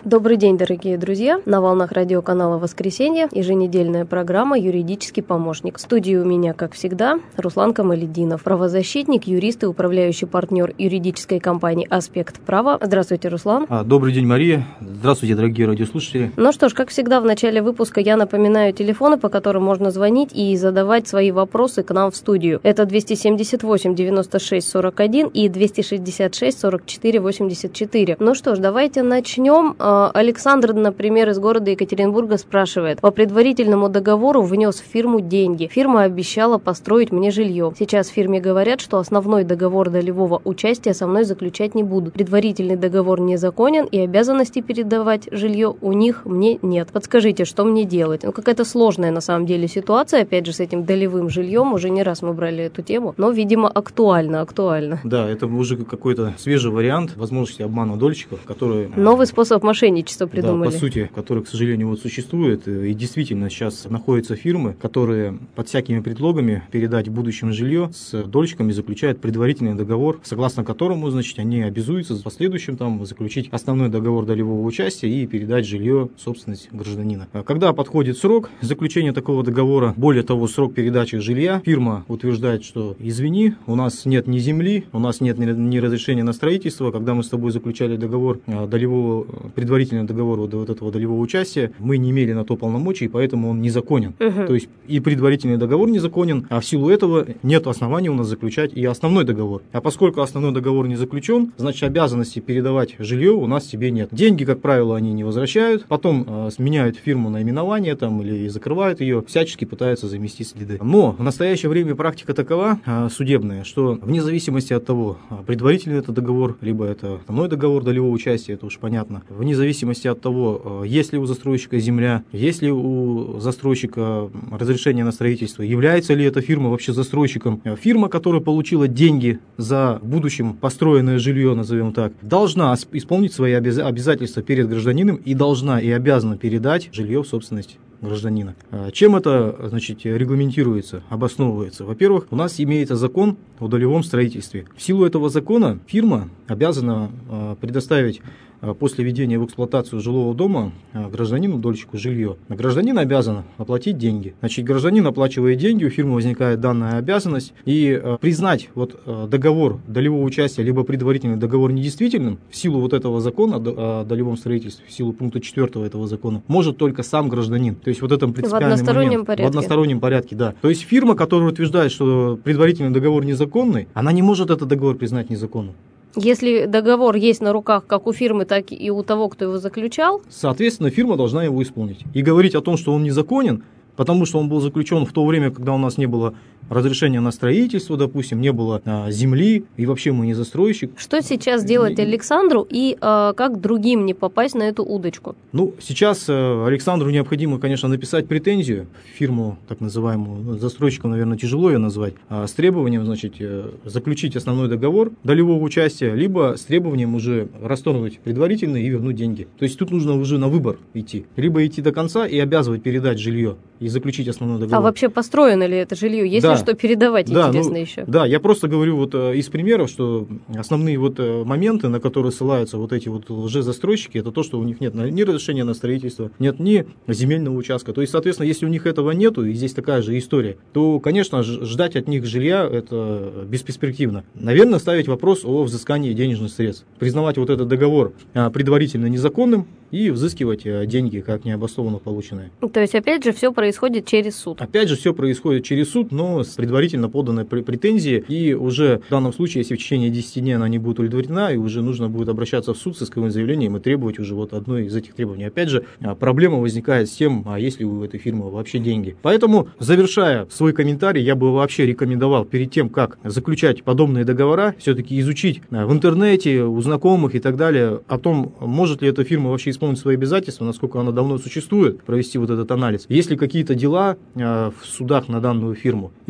Добрый день, дорогие друзья! На волнах радиоканала «Воскресенье» еженедельная программа «Юридический помощник». В студии у меня, как всегда, Руслан Камалетдинов, правозащитник, юрист и управляющий партнер юридической компании «Аспект права». Здравствуйте, Руслан. Добрый день, Мария. Здравствуйте, дорогие радиослушатели. Ну что ж, как всегда, в начале выпуска я напоминаю телефоны, по которым можно звонить и задавать свои вопросы к нам в студию. Это 278 96 41 и 266 44 84. Ну что ж, давайте начнем. Александр, например, из города Екатеринбурга спрашивает. По предварительному договору внес в фирму деньги. Фирма обещала построить мне жилье. Сейчас в фирме говорят, что основной договор долевого участия со мной заключать не будут. Предварительный договор незаконен и обязанности передавать жилье у них мне нет. Подскажите, что мне делать? Ну, какая-то сложная на самом деле ситуация, опять же, с этим долевым жильем. Уже не раз мы брали эту тему, но, видимо, актуально. Да, это уже какой-то свежий вариант возможности обмана дольщиков, которые... Новый способ мошенничества придумали. Да, по сути, который, к сожалению, вот существует. И действительно сейчас находятся фирмы, которые под всякими предлогами передать в будущем жилье с дольщиками заключают предварительный договор, согласно которому, значит, они обязуются в последующем там заключить основной договор долевого участия и передать жилье в собственность гражданина. Когда подходит срок заключения такого договора, более того, срок передачи жилья, фирма утверждает, что извини, у нас нет ни земли, у нас нет ни разрешения на строительство, когда мы с тобой заключали договор долевого, предварительный договор вот этого долевого участия, мы не имели на то полномочий, поэтому он незаконен. То есть и предварительный договор незаконен, а в силу этого нет оснований у нас заключать и основной договор. А поскольку основной договор не заключен, значит обязанности передавать жилье у нас себе нет. Деньги, как правило, они не возвращают, потом сменяют фирму наименование там или закрывают ее, всячески пытаются замести следы. Но в настоящее время практика такова судебная, что вне зависимости от того, предварительный это договор, либо это основной договор долевого участия, это уж понятно, вне зависимости от того, есть ли у застройщика земля, есть ли у застройщика разрешение на строительство, является ли эта фирма вообще застройщиком. Фирма, которая получила деньги за в будущем построенное жилье, назовем так, должна исполнить свои обязательства перед гражданином и должна и обязана передать жилье в собственность гражданина. Чем это, значит, регламентируется, обосновывается? Во-первых, у нас имеется закон о долевом строительстве. В силу этого закона фирма обязана предоставить после введения в эксплуатацию жилого дома гражданину, дольщику, жилье. Гражданин обязан оплатить деньги. Значит, гражданин оплачивает деньги, у фирмы возникает данная обязанность. И признать вот договор долевого участия, либо предварительный договор недействительным в силу вот этого закона о долевом строительстве, в силу пункта 4 этого закона, может только сам гражданин. То есть вот этом принципиальный момент. В одностороннем порядке, да. То есть фирма, которая утверждает, что предварительный договор незаконный, она не может этот договор признать незаконным. Если договор есть на руках как у фирмы, так и у того, кто его заключал, соответственно, фирма должна его исполнить. И говорить о том, что он незаконен, потому что он был заключен в то время, когда у нас не было разрешения на строительство, допустим, не было земли, и вообще мы не застройщик. Что сейчас делать Александру и как другим не попасть на эту удочку? Ну, сейчас Александру необходимо, конечно, написать претензию в фирму, так называемую, застройщиком, наверное, тяжело ее назвать, с требованием, значит, заключить основной договор долевого участия, либо с требованием уже расторгнуть предварительный и вернуть деньги. То есть тут нужно уже на выбор идти. Либо идти до конца и обязывать передать жилье и заключить основной договор. А вообще построено ли это жилье? Есть ли что передавать, интересно еще? Да, я просто говорю вот из примеров, что основные вот моменты, на которые ссылаются вот эти вот лжезастройщики, это то, что у них нет ни разрешения на строительство, нет ни земельного участка. То есть, соответственно, если у них этого нету, и здесь такая же история, то, конечно, ждать от них жилья это бесперспективно. Наверное, ставить вопрос о взыскании денежных средств. Признавать вот этот договор предварительно незаконным и взыскивать деньги, как необоснованно полученные. То есть, опять же, все происходит через суд? Опять же, все происходит через суд, но с предварительно поданной претензией, и уже в данном случае, если в течение 10 дней она не будет удовлетворена, и уже нужно будет обращаться в суд с исковым заявлением и требовать уже вот одно из этих требований. Опять же, проблема возникает с тем, а есть ли у этой фирмы вообще деньги. Поэтому, завершая свой комментарий, я бы вообще рекомендовал перед тем, как заключать подобные договора, все-таки изучить в интернете, у знакомых и так далее, о том, может ли эта фирма вообще исполнить свои обязательства, насколько она давно существует, провести вот этот анализ. Есть ли какие-то дела в судах на данную фирму. И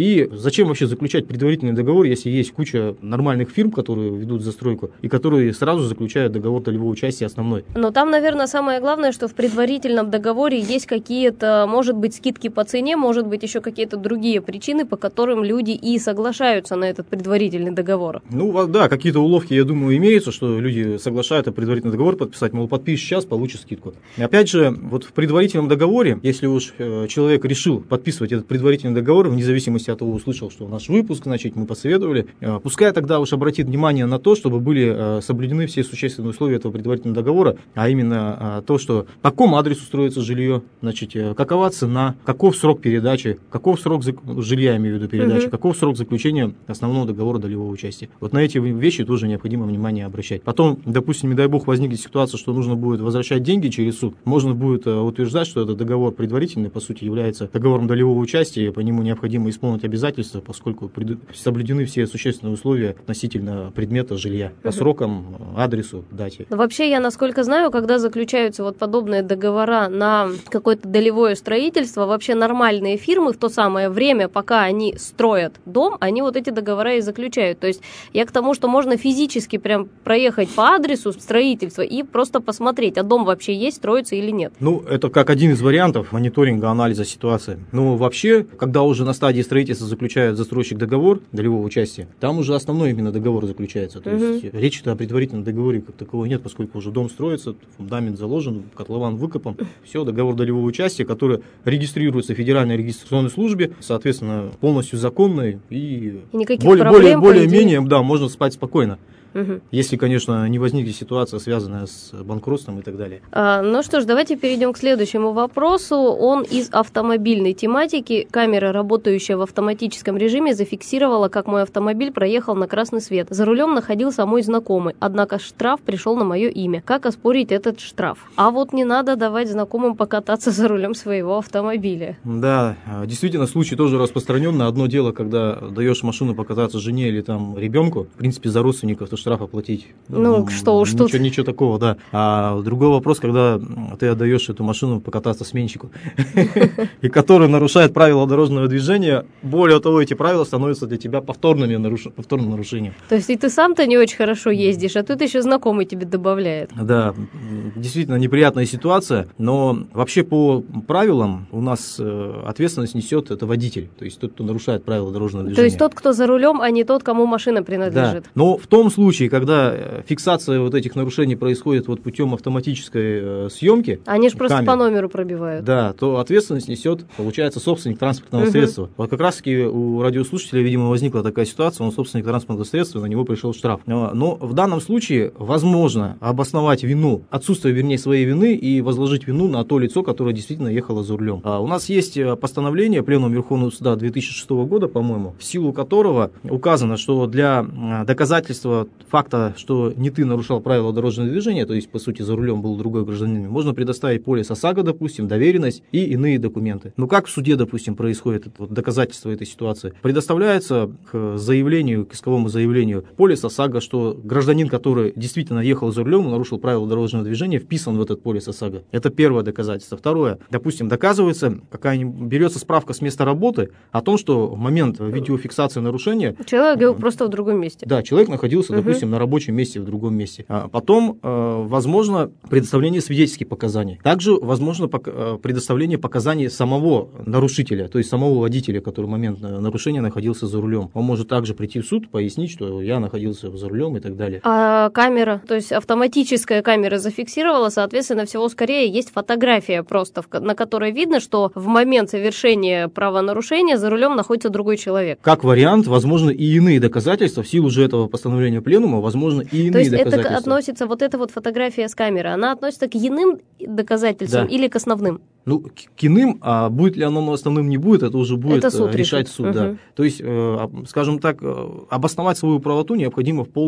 И зачем вообще заключать предварительный договор, если есть куча нормальных фирм, которые ведут застройку, и которые сразу заключают договор долевого участия основной? Но там, наверное, самое главное, что в предварительном договоре есть какие-то, может быть, скидки по цене, может быть, еще какие-то другие причины, по которым люди и соглашаются на этот предварительный договор. Ну, да, какие-то уловки, я думаю, имеются, что люди соглашаются предварительный договор подписать, мол, подпишешь сейчас, получишь скидку. И опять же, вот в предварительном договоре, если уж человек решил подписывать этот предварительный договор, вне зависимости от того, услышал, что наш выпуск, значит, мы посоветовали, пускай тогда уж обратит внимание на то, чтобы были соблюдены все существенные условия этого предварительного договора, а именно то, что по какому адресу строится жилье, значит, какова цена, каков срок передачи, каков срок жилья, имею в виду передачи, каков срок заключения основного договора долевого участия. Вот на эти вещи тоже необходимо внимание обращать. Потом, допустим, не дай бог, возникнет ситуация, что нужно будет возвращать деньги через суд, можно будет утверждать, что этот договор предварительный, по сути, является договором долевого участия, и по нему необходимо исполнить обязательства, поскольку соблюдены все существенные условия относительно предмета жилья по срокам, адресу, дате. Вообще, я, насколько знаю, когда заключаются вот подобные договора на какое-то долевое строительство, вообще нормальные фирмы в то самое время, пока они строят дом, они вот эти договора и заключают. То есть я к тому, что можно физически прям проехать по адресу строительства и просто посмотреть, а дом вообще есть, строится или нет. Ну, это как один из вариантов мониторинга, анализа ситуации. Но вообще, когда уже на стадии строительства заключает застройщик договор долевого участия, там уже основной именно договор заключается. То есть речи-то о предварительном договоре как такового нет, поскольку уже дом строится, фундамент заложен, котлован выкопан. Все, договор долевого участия, который регистрируется в Федеральной регистрационной службе, соответственно, полностью законный и более-менее, да, можно спать спокойно. Если, конечно, не возникнет ситуация, связанная с банкротством и так далее. Ну что ж, давайте перейдем к следующему вопросу. Он из автомобильной тематики. Камера, работающая в автоматическом режиме, зафиксировала, как мой автомобиль проехал на красный свет. За рулем находился мой знакомый, однако штраф пришел на мое имя. Как оспорить этот штраф? А вот не надо давать знакомым покататься за рулем своего автомобиля. Да, действительно, случай тоже распространенный. Одно дело, когда даешь машину покататься жене или там ребенку, в принципе, за родственников, то штраф оплатить. Что уж тут. Ничего такого, да. А другой вопрос, когда ты отдаешь эту машину покататься сменщику, и который нарушает правила дорожного движения, более того, эти правила становятся для тебя повторным нарушением. То есть и ты сам-то не очень хорошо ездишь, а тут еще знакомый тебе добавляет. Да, действительно неприятная ситуация, но вообще по правилам у нас ответственность несет это водитель, то есть тот, кто нарушает правила дорожного движения. То есть тот, кто за рулем, а не тот, кому машина принадлежит. Да. Но в том случае, когда фиксация вот этих нарушений происходит вот путем автоматической съемки, они же просто по номеру пробивают. Да, то ответственность несет, получается, собственник транспортного средства. Вот как раз-таки у радиослушателя, видимо, возникла такая ситуация, он собственник транспортного средства, на него пришел штраф. Но в данном случае возможно обосновать вину, отсутствие, вернее, своей вины и возложить вину на то лицо, которое действительно ехало за рулем. У нас есть постановление Пленума Верховного Суда 2006 года, по-моему, в силу которого указано, что для доказательства факта, что не ты нарушал правила дорожного движения, то есть, по сути, за рулем был другой гражданин, можно предоставить полис ОСАГО, допустим, доверенность и иные документы. Но как в суде, допустим, происходит это вот доказательство этой ситуации? Предоставляется к заявлению, к исковому заявлению полис ОСАГО, что гражданин, который действительно ехал за рулем и нарушил правила дорожного движения, вписан в этот полис ОСАГО. Это первое доказательство. Второе, допустим, доказывается, берется справка с места работы о том, что в момент видеофиксации нарушения... Человек был просто в другом месте. Да, человек находился, допустим, на рабочем месте в другом месте. Потом, возможно, предоставление свидетельских показаний. Также возможно предоставление показаний самого нарушителя, то есть самого водителя, который в момент нарушения находился за рулем. Он может также прийти в суд, пояснить, что я находился за рулем и так далее. А камера, то есть автоматическая камера зафиксировала, соответственно, всего скорее есть фотография просто, на которой видно, что в момент совершения правонарушения за рулем находится другой человек. Как вариант, возможно, и иные доказательства, в силу же этого постановления Пленума, возможно, и иные доказательства. То есть это относится, вот эта вот фотография с камеры, она относится к иным доказательствам или к основным? Ну, к иным, а будет ли оно основным, не будет, это уже будет решать суд. Да. То есть, скажем так, обосновать свою правоту необходимо в полном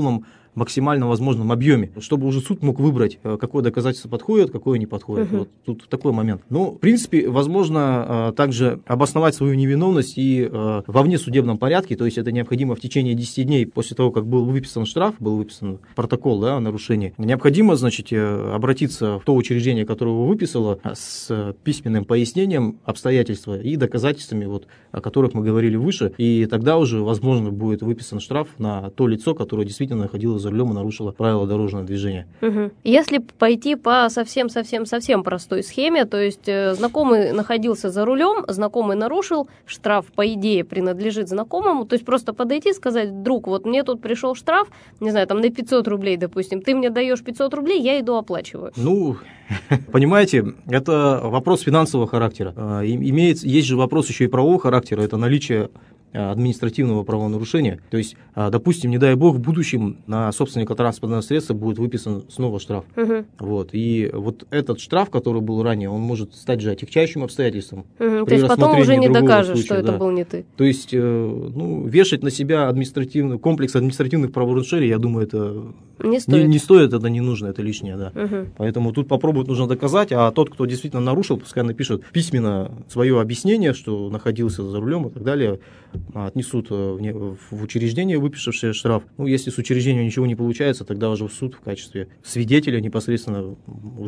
максимально возможном объеме, чтобы уже суд мог выбрать, какое доказательство подходит, какое не подходит. Вот тут такой момент. Ну, в принципе, возможно также обосновать свою невиновность и во внесудебном порядке, то есть это необходимо в течение 10 дней после того, как был выписан штраф, был выписан протокол, да, о нарушении. Необходимо, значит, обратиться в то учреждение, которое его выписало, с письменным пояснением обстоятельства и доказательствами, вот, о которых мы говорили выше, и тогда уже, возможно, будет выписан штраф на то лицо, которое действительно находилось за рулем и нарушило правила дорожного движения. Если пойти по совсем простой схеме, то есть знакомый находился за рулем, знакомый нарушил, штраф, по идее, принадлежит знакомому, то есть просто подойти и сказать: друг, вот мне тут пришел штраф, не знаю, там на 500 рублей, допустим, ты мне даешь 500 рублей, я иду оплачиваю. Ну, понимаете, это вопрос финансового характера. Есть же вопрос еще и правового характера, это наличие административного правонарушения. То есть, допустим, не дай бог, в будущем на собственника транспортного средства будет выписан снова штраф. Вот. И вот этот штраф, который был ранее, он может стать же отягчающим обстоятельством. То есть потом уже не докажешь, случая, что это был не ты. То есть, вешать на себя комплекс административных правонарушений, я думаю, это не стоит, это не нужно, это лишнее, да. Поэтому тут попробовать нужно доказать, а тот, кто действительно нарушил, пускай напишет письменно свое объяснение, что находился за рулем и так далее, отнесут в учреждение, выписавшее штраф. Ну, если с учреждением ничего не получается, тогда уже в суд в качестве свидетеля непосредственно в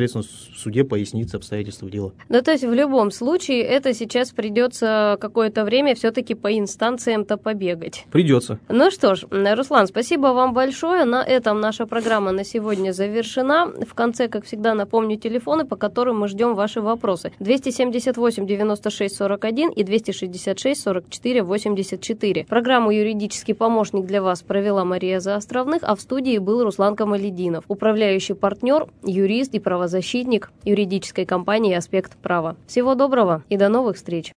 суде пояснится обстоятельства дела. Ну, то есть в любом случае это сейчас придется какое-то время все-таки по инстанциям-то побегать. Придется. Ну что ж, Руслан, спасибо вам большое. На этом наша программа на сегодня завершена. В конце, как всегда, напомню телефоны, по которым мы ждем ваши вопросы. 278 96 41 и 266 44 84. Программу «Юридический помощник» для вас провела Мария Заостровных, а в студии был Руслан Камалетдинов, управляющий партнер, юрист и правозащитник юридической компании «Аспект права». Всего доброго и до новых встреч!